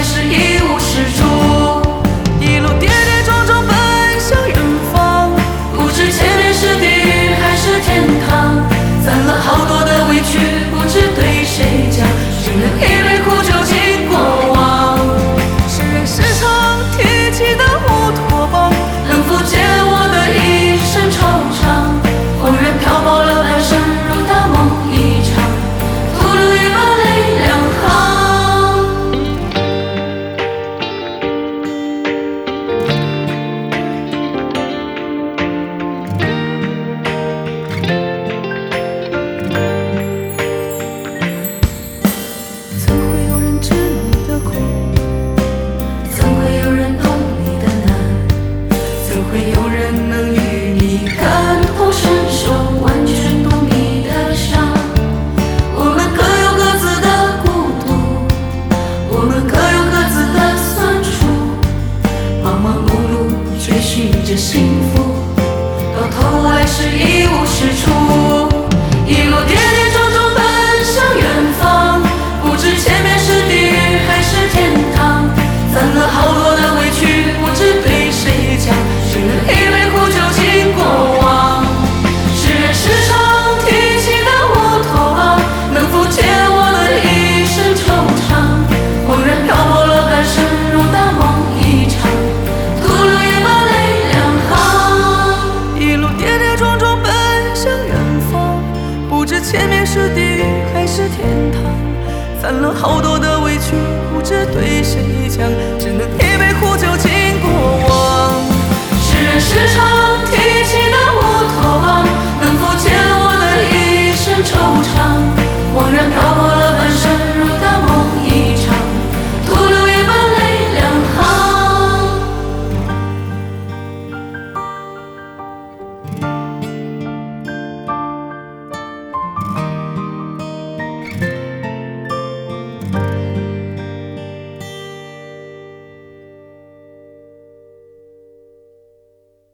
是一无是处。一路跌跌撞撞奔向远方，不知前面是地狱还是天堂。攒了好多的委屈，不知对谁讲，只能一杯苦酒敬过往。是人时常提起的乌托邦，能否解我的一身惆怅？恍然漂泊了半生，如大梦一场，吐露一把泪两行。怎会有人知你的苦？怎会有人懂你的难？怎会有人能与你感同身受，完全懂你的伤？我们各有各自的孤独，我们各有各自的酸楚，忙忙碌碌追寻着幸福，到头来是一无是处。一路跌跌撞撞奔向远方，不知前面是地狱还是天堂。攒了好多的委屈，不知对谁讲，只能一杯苦酒敬过往。是人时常提起的乌托邦，能否解我的一身惆怅？恍然漂泊了半生，如大梦一场，吐露一把泪两行。一路跌跌撞撞奔向远方，不知前面是地狱还是天堂。攒了好多的委屈，不知对谁讲，只能一杯苦酒敬过往。是人时常